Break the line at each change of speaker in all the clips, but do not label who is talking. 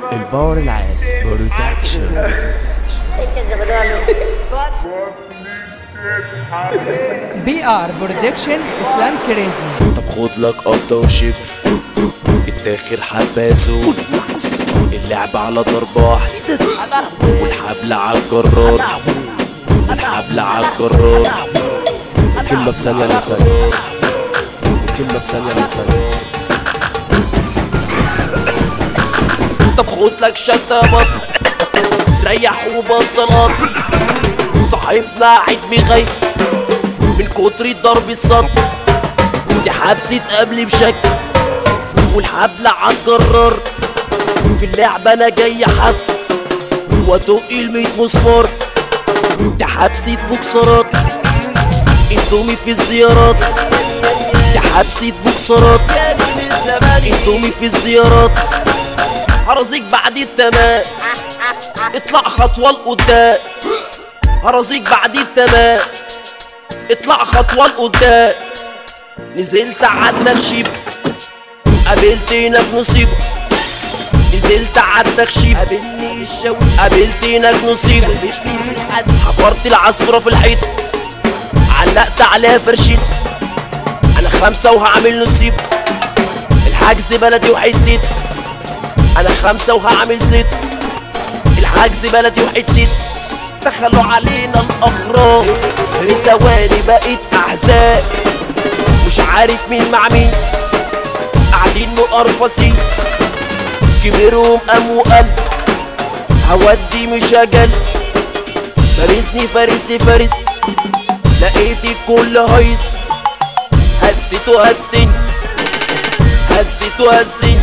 الباور العالي برودكشن.
BR برودكشن اسلام كريزي.
طب خد لك قبضة وشبر التاخر حبازو، اللعب على ضربة واحدة والحبل عالجرار، والحبل عالجرار، كلمة في ثانية لثانية، كلمة في ثانية لثانية. طب خد لك شتة بطل ريح وبطلات، صاحبنا عيد مغيب من كتر الضرب السطر، دي حبسة قبل بشكل والحبل عالجرار، في اللعبة انا جاي حف وادق ال100 مسمار، دي حبسة بوكسرات انتومي في الزيارات، دي حبسة بوكسرات انتومي في الزيارات، هرزيك بعد التمام اطلع خطوة لقدام، هرزيك بعد التمام اطلع خطوة لقدام، نزلت عالتخشيب قابلت هناك نصيبة، نزلت عالتخشيب قابلني الشوي قابلت هناك نصيبة، حفرت العصفرة في الحيط علقت عليها فرشيتي، انا 5 وهعمل نصيبة، الحجز بلدي وحتتي، انا 5 وهعمل زيت، الحجز بلدي وحتتي، دخلوا علينا الاغراب في ثواني بقيت احزان، مش عارف مين مع مين قاعدين مقرفصين، كبرهم قام وقلب هودي مش اجل، فارسني فارسني فارس لقيت الكل هيص، هدته هدني هزته هزني،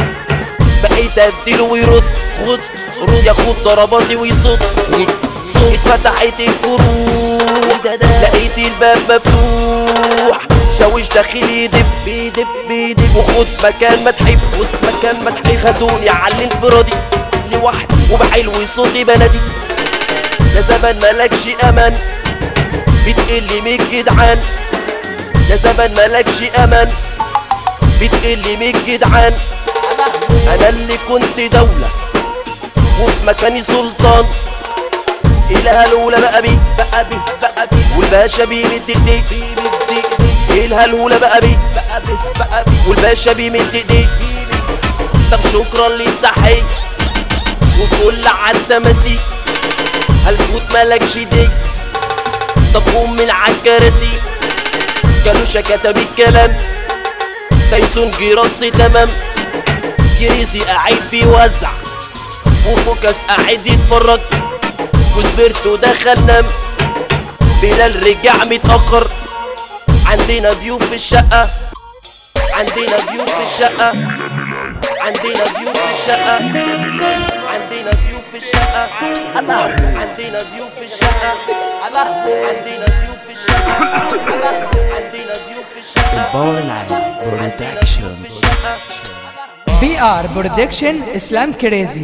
بقيت اديله ويرد خد رد ياخد ضرباتي ويصد صوت، اتفتحت الكروت لقيت الباب مفتوح، شاوش داخل يدب يدب يدب، وخد مكان ما تحب خد مكان ما تحب، خدوني على الانفرادي لوحدي وبحلو صوتي بلدي، يا زمان مالكش امان بتقل من الجدعان، يا زمان مالكش امان بتقل من الجدعان، انا اللي كنت دولة وفي مكاني سلطان، إلها الأولى بقى بيه والباشا بيمد ايديه، إلها الأولى بقى بيه والباشا بيمد ايديه، طب شكرا للتحية وفل عالتماسيح، هالفوت مالكش دي، طب قوم من عالكراسي، كالوشا كتب الكلام، تايسون جراس تمام، كريزي قاعد بيوزع وفوكس قاعد يتفرج، وسبرتو دخل نام، بلال رجع متأخر، عندنا ضيوف في الشقة، عندنا ضيوف في الشقة، عندنا ضيوف في الشقة، عندنا ضيوف في الشقة، الله عندنا ضيوف في الشقة، الله عندنا ضيوف في الشقة، الله عندنا ضيوف في الشقة. الباور العالي برودكشن.
BR برودكشن اسلام كريزي.